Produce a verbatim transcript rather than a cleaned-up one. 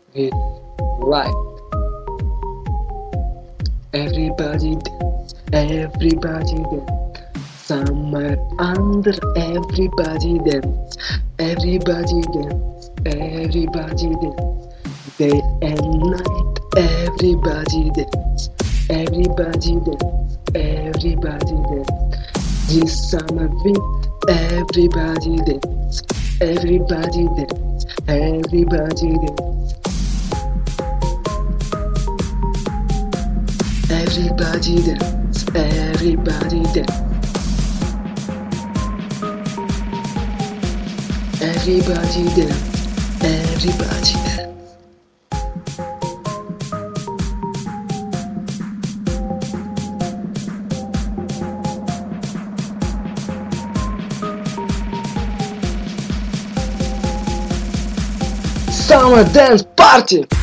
with right. Everybody dance, everybody dance. Summer under, everybody dance, everybody dance, everybody dance. Day and night, everybody dance, everybody dance, everybody dance. This summer week, everybody dance, everybody dance, everybody dance. Everybody dance, everybody dance. Everybody dance, everybody dance. Summer dance party!